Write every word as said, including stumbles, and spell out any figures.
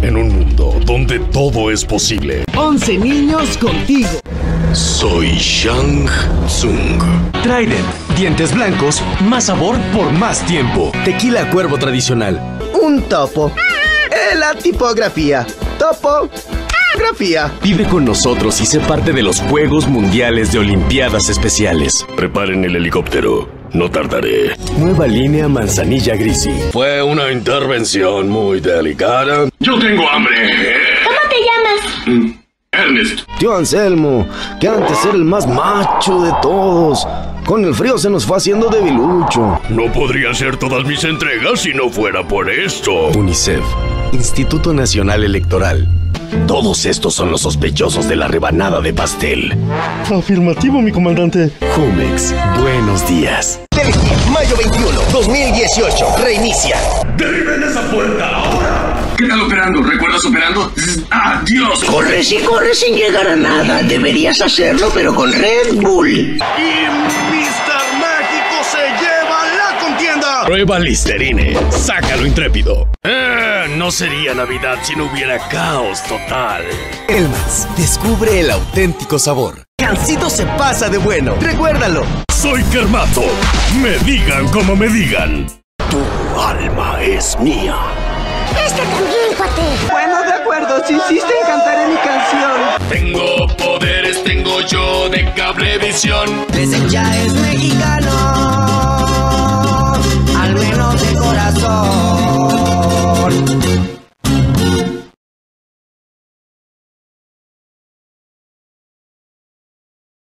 En un mundo donde todo es posible. once niños contigo. Soy Shang Tsung. Trident, dientes blancos, más sabor por más tiempo. Tequila Cuervo tradicional. Un topo. Eh, la tipografía. Topo. Grafía. Vive con nosotros y sé parte de los Juegos Mundiales de Olimpiadas Especiales. Preparen el helicóptero. No tardaré. Nueva línea Manzanilla Grisi. Fue una intervención muy delicada. Yo tengo hambre. ¿Cómo te llamas? Ernest. Tío Anselmo, que antes era el más macho de todos. Con el frío se nos fue haciendo debilucho. No podría hacer todas mis entregas si no fuera por esto. UNICEF, Instituto Nacional Electoral. Todos estos son los sospechosos de la rebanada de pastel. Afirmativo, mi comandante. Jumex, buenos días. Mayo veintiuno, dos mil dieciocho. Reinicia. ¡Derriben esa puerta ahora! ¿Qué tal operando? ¿Recuerdas operando? ¡Adiós! Corres y corres sin llegar a nada. Deberías hacerlo, pero con Red Bull. Y mister México se lleva la contienda. Prueba Listerine. Sácalo intrépido. Eh, no sería Navidad si no hubiera caos total. Elmas, descubre el auténtico sabor. Gansito se pasa de bueno. Recuérdalo. Soy Kermato. Me digan como me digan. Tu alma es mía. Esta también, cuate. Bueno, de acuerdo. Si insisten, cantaré mi canción. Tengo poderes, tengo yo de cablevisión. Desde ya es mexicano.